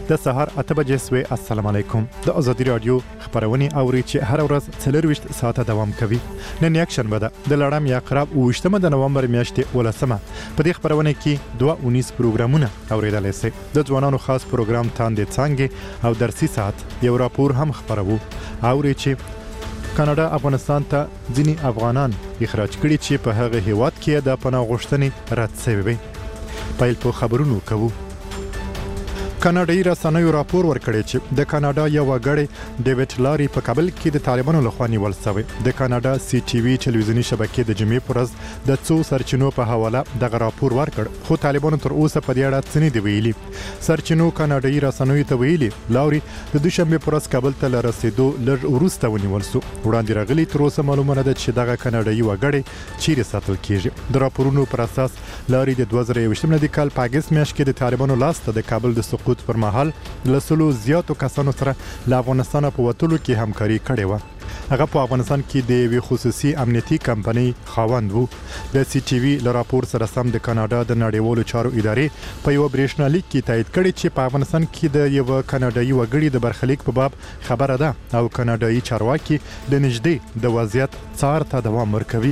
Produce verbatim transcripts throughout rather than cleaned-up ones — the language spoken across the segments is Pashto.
د سهار اته بجې سوې. السلام علیکم. د ازادي رادیو خبرونه اوري چې هر ورځ څلورویشت ساعته دوام کوي. نن یک شنبه ده د لړم یا قرب اوویشتمه د نومبر میاشتې ولسمه. په دې خبرونه کې دوه اونیس پروګرامونه اوریدلای شئ. د ځوانانو خاص پروګرام تاندې څنګه او درسي ساعت یو راپور هم خبرو. اوري چې کاناډا افغانستان ته ځینی افغانان اخراج کړي چې په هغه هیواد کې د پناه غوښتنې رد شوی وي. پیل په خبرونو کوو. کاناډایي رسنیو راپور ورکړی چې د کاناډا یو وګړی ډیوډ لاري په کابل کې د طالبانو لخوا نیول شوی. د کاناډا سی ټي وي ټلویزیونی شبکې د جمعې پر ورځ د څو سرچینو په حواله دغه راپور ورکړ، خو طالبانو تر اوسه په دې اړه څه نه دی ویلي. سرچینو کاناډایي رسنیو ته ویلي لاري د دوشنبه پر ورځ کابل ته رسیدو لږ وروسته ونیول شو. وړاندې راغلي تر اوسه معلومه نه ده چې دغه کاناډایي وګړی چیرې ساتل کیږي. د راپورونو پر اساس لاري د دوه زره یوویشت کال په اګست میاشت کې د طالبانو لاس ته د کابل د سقوط پر مهال لسلو زیاتو کسانو سره له افغانستان په وټولو کې همکاري کړې و. هغه په افغانستان کې د یوې خصوصي امنیتي کمپنۍ خاوند وو. د سی ټي وي له راپور سره سم د کاناډا د نړیوالو چارو ادارې په یو برېښنالیک کې تایید کړی چې په افغانستان کې د یو کاناډایي وګړي د برخلیک په باب خبره ده او کاناډایي چارواکي د نږدې د وضعیت څار ته دوام ورکوي.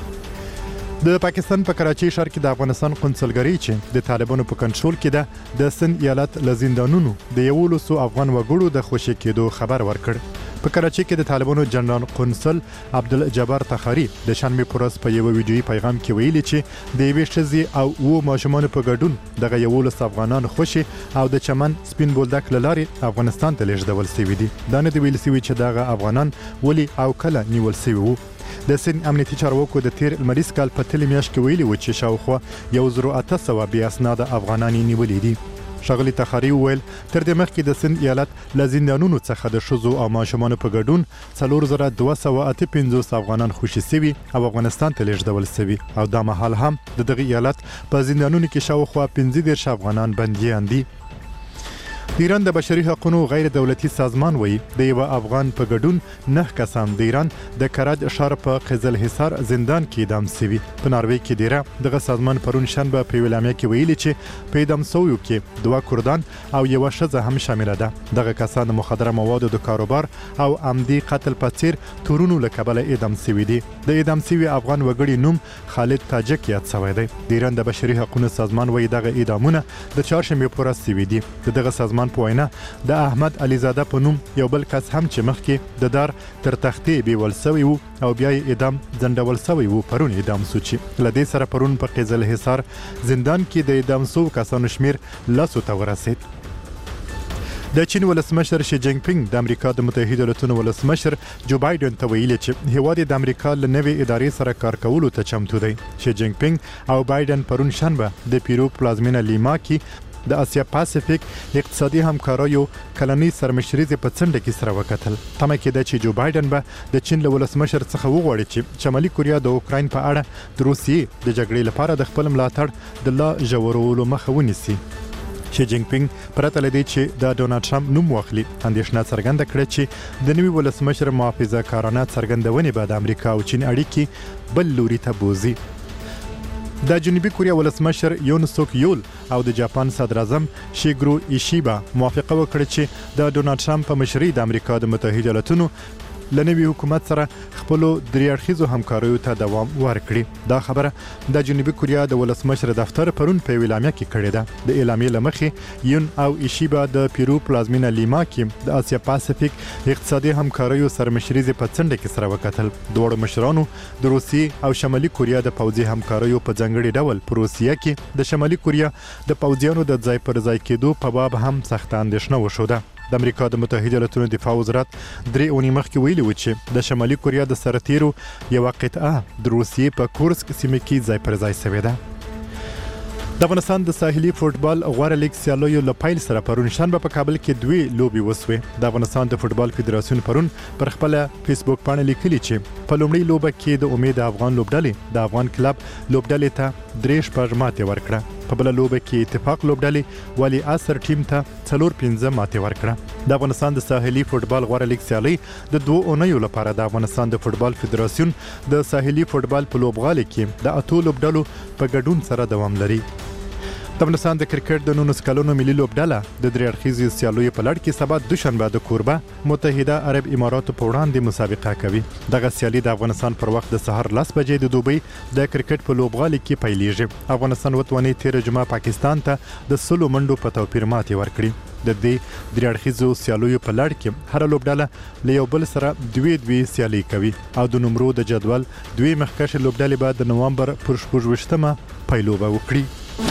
د پاکستان په کراچۍ ښار کې د افغانستان قونسلګرۍ چې د طالبانو په کنټرول کې ده د سند ایالت له زندانونو د یولسو افغان وګړو د خوشي کېدو خبر ورکړ. په کراچۍ کې د طالبانو جنرال قونسل عبدالجبار تخاری د شنبې پر ورځ په یو ویډیويي پیغام کې ویلي چې د یوې ښځې او وو ماشومانو په ګډون دغه یولس افغانان خوشي او د چمن سپین بولدک له لارې افغانستان ته لیږدول شوي دي. دا نه دی ویل شوي چې دغه افغانان ولې او کله نیول شوي وو. د سند امنیتي چارواکو د تیر لمریز کال په تلې میاشت کې ویلي و چې شاوخوا یو زرو اته سوه بې اسناده افغانان نیولي دي. ښاغلي تخاري وویل تر دې مخکې د سند ایالت له زندانونو څخه د ښځو او ماشومانو په ګډون څلور زره دوه سوه اته پنځوس افغانان خوشي شوي او افغانستان ته لیږدول شوي او دا مهال هم د دغه ایالت په زندانونو کې شاوخوا پنځه دېرش افغانان بندیان دي. د ایران د بشري حقوقو غیر دولتي سازمان وایي د یو افغان په ګډون نه کسان د ایران د کرج ښار په قزل حصار زندان کې اعدام شوي. په ناروې کې دیره دغه سازمان پرون شنبه په یوه اعلامیه کې ویلي چې په اعدام شویو کې دوه کردان او یوه ښځه هم شامله ده. دغه کسان د مخدره موادو د کاروبار او عمدي قتل په څیر تورونو له کبله اعدام شوي دي. د اعدام شوي افغان وګړي نوم خالد تاجک یاد شوی دی. د ایران د بشري حقوقو سازمان وایي دغه اعدامونه د چهارشنبې پر ورځ شوي دي. د دغه سازمان په وینا د احمد علیزاده په نوم یو بل کس هم چې مخکې د دار تر تختې بیول شوی وو او بیا یې اعدام ځنډول شوی وو پرون اعدام شو چې له دې سره پرون په قزل حصار زندان کې د اعدام شوو کسانو شمیر لسو ته ورسید. د چین ولسمشر شي جینګ پینګ د امریکا د متحده ایالاتونو ولسمشر جو بایدن ته ویلي چې هیواد د امریکا له نوې ادارې سره کار کولو ته چمتو دی. شي جینګ پینګ او بایدن پرون شنبه د پیرو پلازمینه لیما کې د اسیا پاسفیک اقتصادي همکاریو کلنۍ سرمشریزې په څنډه کې سره وکتل. تمه کېده چې جو بایدن به د چین له ولسمشر څخه وغواړي چې شمالي کوریا د اوکراین په اړه د روسیې د جګړې لپاره د خپل ملاتړ د لا ژورولو مخه ونیسي. شي جینګ پینګ پرته له دې چې د ډونالډ ټرمپ نوم واخلي اندېښنه څرګنده کړې چې د نوي ولسمشر محافظه کارانه څرګندونې به د امریکا او چین اړیکې بل لوري ته بوزي. د جنوبي کوریا ولسمشر یون سوک یول او د جاپان صدر اعظم شیګرو ایشیبا موافقه وکړه چې د ډونالډ ټرمپ په مشرۍ د امریکا د متحده ایالاتونو له نوي حکومت سره خپلو درې اړخیزو همکاریو ته دوام ورکړي. دا خبره د جنوبي کوریا د ولسمشر دفتر پرون په یوه اعلامیه کې کړې ده. د اعلامیې له مخې یون او ایشیبا د پیرو پلازمینه لیما کې د اسیا پاسفیک اقتصادي همکاریو سرمشریزې په څنډه کې سره وکتل. دواړو مشرانو د روسیې او شمالي کوریا د پوځي همکاریو په ځانګړي ډول په روسیه کې د شمالي کوریا د پوځیانو د ځای پر ځای کېدو په باب هم سخته اندېښنه وښوده. د امریکا د متحده ایالاتونو دفاع وزارت درې اونۍ مخکې ویلي و چې د شمالي کوریا د سرتیرو یوه قطعه د روسیې په کورسک سیمه کې ځای پر ځای شوې ده. د افغانستان د ساحلي فوټبال غوره لیګ سیالیو له پیل سره پرون شنبه په کابل کې دوی لوبي وسوې. د افغانستان د فوټبال فدراسیون پرون پر خپل فیسبوک باندې لیکلي چې په لومړۍ لوبه کې د امید افغان لوبډلې د افغان کلب لوبډلې ته درې شپږ ماتې ورکړه. په بل لوبه کې اتفاق لوبډلې ولی اثر ټیم ته څلور پنځه ماتې ورکړه. د افغانستان د ساحلي فوټبال غوره لیګ سیالي د دوه اونیو لپاره د افغانستان د فوټبال فدراسیون د ساحلي فوټبال په لوبغالي کې د اتو لوبډلو په ګډون سره دوام لري. د افغانستان د کرکټ د نولس کلونو ملي لوبډله د درې اړخیزې سیالیو په لړ کې سبا دوشنبه د کوربه متحده عرب اماراتو په وړاندې مسابقه کوي. دغه سیالي د افغانستان پر وخت د سهار لس بجې د دوبۍ د کرکټ په لوبغالي کې پیلېږي. افغانستان وتوانې تیر جمعه پاکستان ته د سلو منډو په توپیر ماتې ورکړي. د دې درې اړخیزو سیالیو په لړ کې هر لوبډله له یو بل سره دوی دوی سیالي کوي او د نمرو د جدول دوی مخکښ لوبډلې به د نوامبر پر شپږویشتمه پیلوبه وکړي.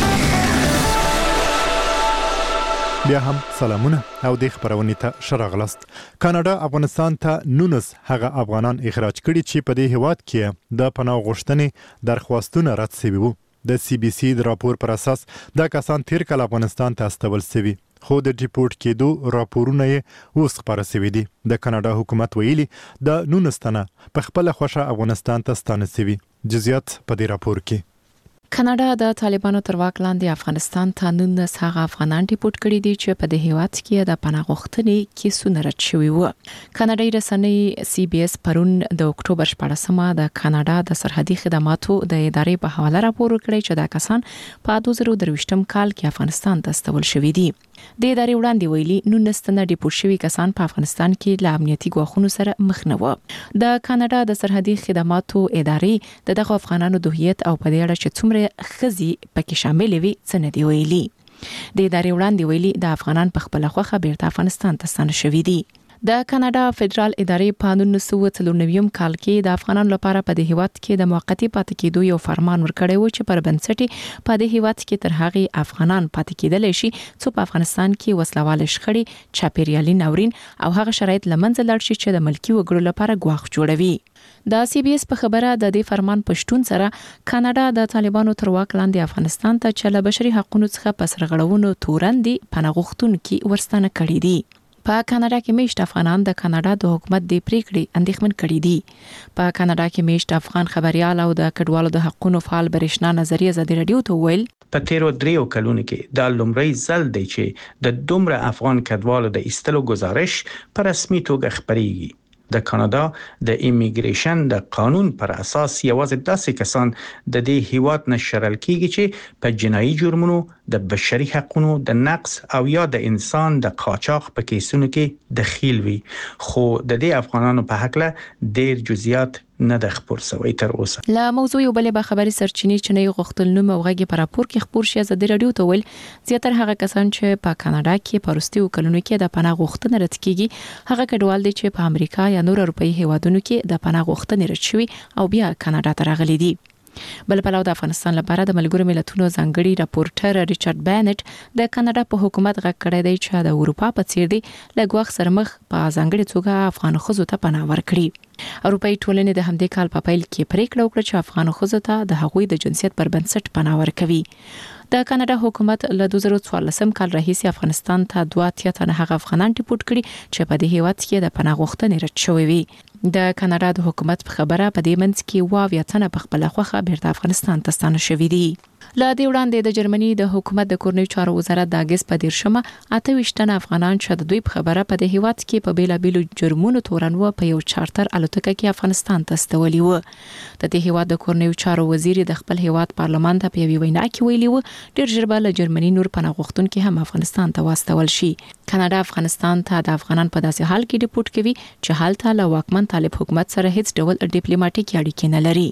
بیا هم سلامونه او د خبرونې ته شراغلاست. کاناډا افغانستان ته نونس هغه افغانان اخراج کړي چې په دې هیواد کې د پناه غوښتنې درخواستونه رد شوي وو. د سی بي سي د راپور پر اساس دا کسان تیر کال افغانستان ته استول شوي، خو د ډیپورت کېدو راپورونه یې اوس خپاره شوي دي. د کاناډا حکومت ویلي د نونس تنه په خپله خوښه افغانستان ته ستانه شوي. جزئیات په دې راپور کې. کاناډا د طالبانو تر واک لاندې افغانستان ته نولس هغه افغانان ډیپورت کړي دي چې په دې هیواد کې د پناه غوښتنې کیسونه رد شوي وو. کاناډایي رسنۍ سی بي اس پرون د اکتوبر شپاړسمه د کاناډا د سرحدي خدماتو د ادارې په حواله راپور ورکړی چې دا کسان په دوه زره درویشتم کال کې افغانستان ته استول شوي دي. د ادارې وړاندې ویلي نولس تنه ډیپورت شوي کسان په افغانستان کې له امنیتي ګواښونو سره مخ نه وو. د کاناډا د سرحدي خدماتو ادارې د دغه افغانانو د هویت او په دې اړه چې څومره خزي پکې شامل وي څه نه دی ویلي. د ادارې وړاندې ویلي د افغانان په خپل خوخه بیرته افغانستان ته ستانه شوي دي. د کاناډا فدرال ادارې په نولس سوه څلور نوي کال کې د افغانانو لپاره په دې هیواد کې د موقتی پاتې کېدو یو فرمان ورکړی و چې پر بنسټ په دې هیواد کې تر هغه افغانان پاتې کېدل شي چې په افغانستان کې وسلوال شخړې، چاپیریالي ناورین او هغه شرایط لمنځه لاړ شي چې د ملکی وګړو لپاره ګواښ جوړوي. د سی بي اس په خبره د دې فرمان پښتون سره کاناډا د طالبانو تر واک لاندې افغانستان ته چې له بشري حقوقو څخه په سرغړونو تورندې پناه غوښتونکي ورستانه کړي دي. په کاناډا کې میشت افغانان د کاناډا د حکومت د پریکړې اندېښمن کړي دي. په کاناډا کې میشت افغان خبريال او د کډوالو د حقوقو فعال برېښنا نظریه ازادي رادیو ته ویل په تیرو دریو کلونو کې د لومړی ځل دی چې د دومره افغان کډوالو د ایستلو گزارش په رسمي توګه خبريږي. د کاناډا د ایمیګریشن د قانون پر اساس یوازې داسې کسان د دې هیواد نه شړل کیږي چې په جنایي جرمونو، د بشري حقوقو د نقض او یا د انسان د قاچاق په کیسونو کې دخیل وي. خو د دې افغانانو په حق له ډیر جزئیات نه د خبر سوي تر اوسه. لا موضوع یو بلې به خبري سرچینې چې نه غوښتل نوم او غږی پر راپور کې خبر شي ازادي رادیو ته ویل زیاتره هغه کسان چې په کاناډا کې پرستیو کلونو کې د پناه غوښتنې رد کیږي هغه کډوال دي چې په امریکا یا نور اروپאי هیوادونو کې د پناه غوښتنې رد شوي او بیا کاناډا ته راغلي دي. بل په لور د افغانستان لپاره د ملګرو ملتونو ځانګړي راپورټر ریچارډ بانټ د کاناډا په حکومت غږ کړی دی چې د اروپا په څیر دی لګوخ سره مخ په ځانګړي توګه افغان خزو ته پناه ورکړي. اروپאי ټولنې د همدې کال په پیل کې پریکړه وکړه چې افغان خزو ته د هغوی د جنسیت پر بنسټ پناه ورکوي. د کاناډا حکومت له دوه زره څوارلسم کال راهیسې افغانستان ته دوه اتیا تنه هغه افغانان ډیپورت کړي چې په دې هیواد کې د پناه غوښتنې رد شوي وي. د کاناډا د حکومت په خبره په دې منځ کې واو یا تنه په خپل خوخه بیرته افغانستان ته ستانه شوي دي. لا دې وړاندې د جرمني د حکومت د کورنیو چارو وزارت د اگست په دیرشمه اته ویشت تنه افغانان چې د دوی په خبره په دې هیواد کې په بیلابیلو جرمونو تورن و په یو چارټر الوتکه کې افغانستان ته استولي و. د دې هیواد د کورنیو چارو وزیر د خپل هیواد پارلمان ته په یوه وینا کې ویلي و ډیر ژر به له جرمني نور پناه غوښتونکي هم افغانستان ته واستول شي. کاناډا افغانستان ته د افغانان په داسې حال کې ډیپورت کوي چې حالت له واکمن طالب حکومت سره هیڅ ډول ډیپلوماټیک اړیکې نه لري.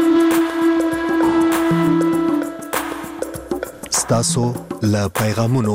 ستاسو له پیغامونو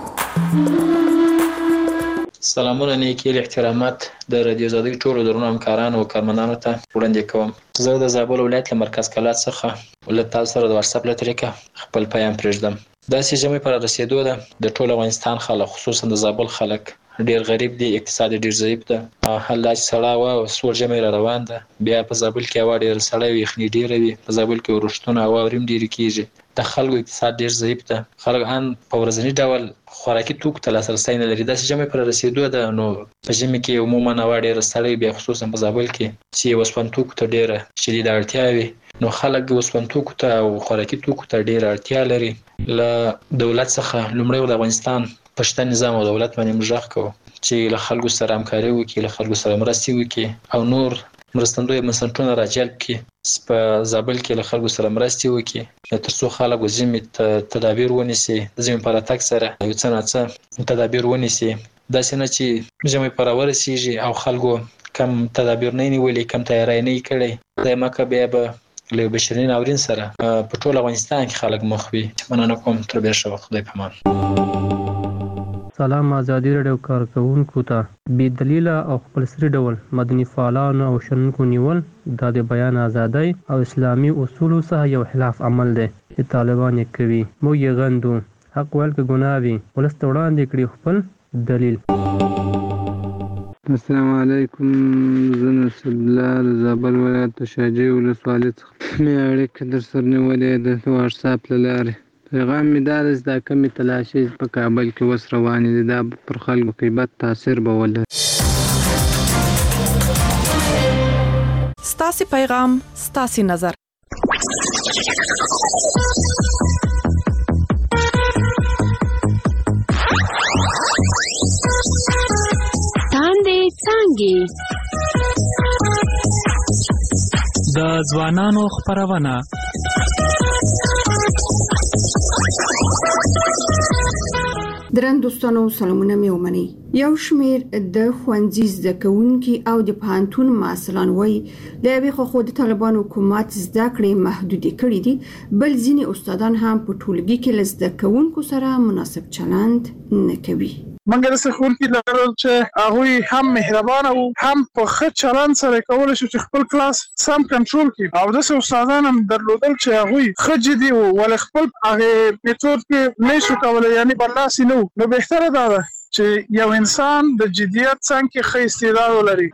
سلامونه نیکی احترامات د رادیو زادي ټولو درنو همکارانو او کارمندانو ته وړاندې کوم. زه د زابل ولایت له مرکز کلات څخه ولې تاسو سره د واتس اپ له طریقه خپل پیغام پرېږدم. دا سیمه پر رسیدو ده د ټول افغانستان خلک خصوصا د زابل خلک ډیر غریب دي، اقتصاد ډیر ضعیف ده. حال لا سړا او سور جمع را روان ده. بیا په زابل کې هوا ډیر سړا وي، خني ډیر وي. په زابل کې ورښتونه هوا وریم ډیر کیږي. د خلکو اقتصاد ډیر ضعیف ده. خلک ان په ورځنی ډول خوراکي توکو ته لاسرسي نه لري. دا سیمه پر رسیدو ده نو په ژمي کې عموما هوا ډیر سړی بیا خصوصا په زابل کې چې وسپن توکو ته ډیره شدید اړتیا وي. نو خلک وسپن توکو ته او خوراکي توکو ته ډیره اړتیا لري. له دولت څخه لومړی د افغانستان پښتون نظام او دولت باندې مجرخ کوو چې له خلکو سره همکاري وکړي، له خلکو سره مرستې وکړي او نور مرستندوی بنسټونه راجلب کړي په زابل کې له خلکو سره مرستې وکړي ترڅو خلک ځینې تدابیر ونیسي د ژمي په راتګ سره یو څه نه څه تدابیر ونیسي داسې نه چې ژمي په راورسیږي او خلکو کم تدابیر نه نیولې کم تیاری نه کړي د مکه بیا به له بشري ناورین سره په ټول افغانستان کې خلک مخ وي مننه کوم تر بیا شو خدای پامان سلام ازادي رادیو کارکونکو ته بې دلیله او خپل سری ډول مدني فعالانو او شنونکو نیول د بیان ازادۍ او اسلامي اصولو څخه یو خلاف عمل دی چې طالبان یې کوي موږ یې غندو حق ویل که ګناه وي ولس ته وړاندې کړي خپل دلیل. السلام علیکم زه نصر الله زابل ولایت شاجوی ولسوالۍ څخه مې اړیکه در سره نیولې ده د واتساپ له لارې پیغام مې دا دی چې دا کمې تلاشۍ په کابل کې اوس روانې دي دا پر خلکو کې بد تاثیر به ولري. ستاسې پیغام ستاسې نظر د ځوانانو خپرونه درن دوستانو سلامونه مې ومني. یو شمیر د ښوونځي زده کوونکي او د پوهنتون محصلان وایي د یوې خوا د طالبانو حکومت زده کړې محدودې کړې دي بل ځینې استادان هم په ټولګي کې له زده کوونکو سره مناسب چلند نه کوي. منګه د ښوونکي لرل چې هغه هم مهربان او هم په ښه چلند سره کول شي چې خپل کلاس سم کنټرول کړي او د استادان هم درلودل چې هغه ښه جدي او ول خپل هغه میتود کې نشو کولای یعنی برلاسي نو نو بهتره ده چې یو انسان د جديت څنګه ښه استعداد ولري.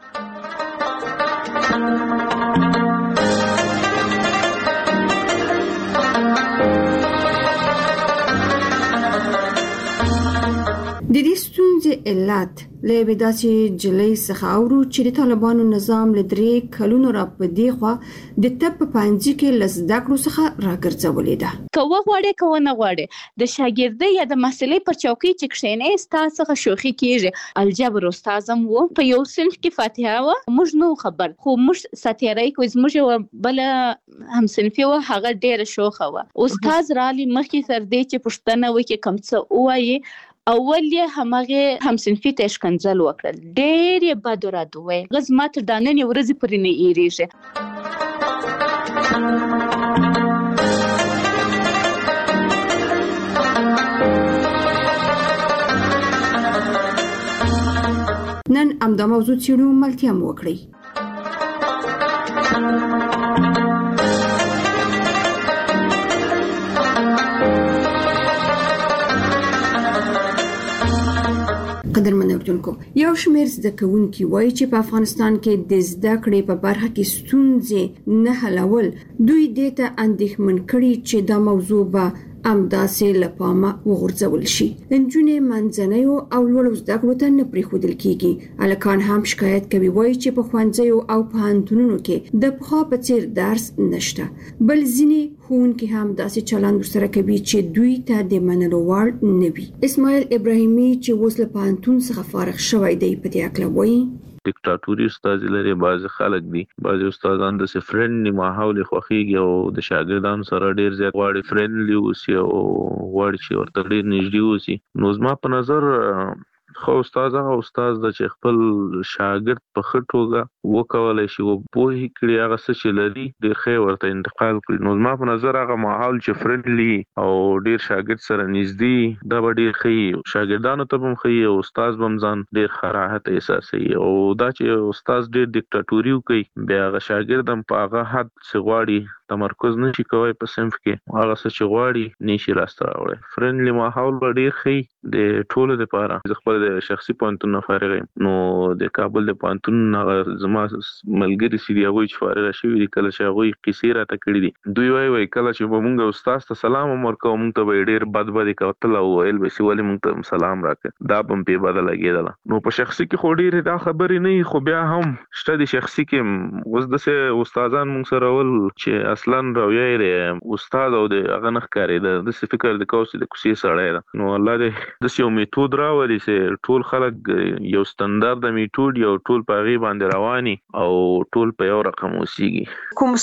د دې ستونزې علت له بداسي جلۍ څخه اورو چې د طالبانو نظام له درې کلونو را پدې خو د تپ پنځه کې لزده کړو څخه راګرځولې ده. کوه غواړي کوه نه غواړي د شاګردۍ یا د مسلې پر چوکۍ چې کښینې ستاسو څخه شوخي کیږي. الجبر استادم وو په یو صنف کې فاتحه و موږ نو خبر خو موږ ساتيرای کوی موږ بل هم صنفي و هغه ډېر شوخه و استاد رالي مخکې تر دې چې پښتنه وکي کم څه وایي اول یې همغه هم صنفي تشکنځل وکړل ډېر یې بد ورادوي غز ماته د نن ورځې پرې نه ایریږي. نن امدا موضوع څیړو ملتیا مو وکړي. قدرمن اورونکو یو شمیر زده کوونکي وایي چې په افغانستان کې د زده کړې په برخه کې ستونزې نه حلول دوی دې ته اندېښمن کړي چې دا موضوع به امداسې لپاره وغورځول شي. انجونې منځنیو او لوړو زده کړو ته نه پریښودل کیږي. الکان هم شکایت کوي وایي چې په ښوونځیو او پوهنتونونو کې د پخوا په څیر درس نشته بل ځینې ښوونکي هم داسې چلند سره کوي چې دوی ته د منلو وړ نه وي. اسماعیل ابراهیمي چې اوس له پوهنتون څخه فارغ شوی دی په دې اړه وایي دیکتاتوري استاد لري بعض خلک دي بعض استادان د فرندلی ماحول خوخيږي او د شاګردانو سره ډیر زیات غواړي فرندلی اوسي او غواړي چې ورته ډیر نږدې اوسي. نو زما په نظر خو استاد هغه استاد د چې خپل شاګرد په خټوګه وکولای شي او په هی کړي هغه څه چې لري د خیر ورته انتقال کړي. نو زما په نظر هغه ماحول چې فرندلی او ډیر شاګرد سره نږدې دا ډیر ښه شاګردانو ته هم ښه او استاد هم ځان ډیر خراحت احساسي او دا چې استاد ډیر دیکتاتوري کوي بیا هغه شاګرد هم په هغه حد څه غواړي تمرکز نشي کوي په صنف کې هغه څه چې غواړي نشي راسته راوړي. فرندلی ماحول ډیر ښه د ټولو لپاره خپل د شخصي پوهنتون نه فارغ نو د کابل د پوهنتون زما ملګری سړي هغه چې فارغ شوی دی کله چې هغه قصې راته کړې دي دوی وایي وایي کله چې موږ استاد ته سلام ورکوو موږ ته ډیر بد بد کوتل او ویل به سی ولې موږ ته سلام راکړه دا هم په بدل لګیدل. نو په شخصي کې خو ډیر دا خبرې نه خو بیا هم شته د شخصي کې اوس د استادان موږ سره ول چې اصلا رویه استاد او د هغه نخ کاری د فکر د کوسي د کوسي سره نو الله دې د یو میتود راولي چې ټول خلک یو ستاندارد میتود یو ټول په غي باندې رواني او ټول په یو رقم اوسيږي. کوم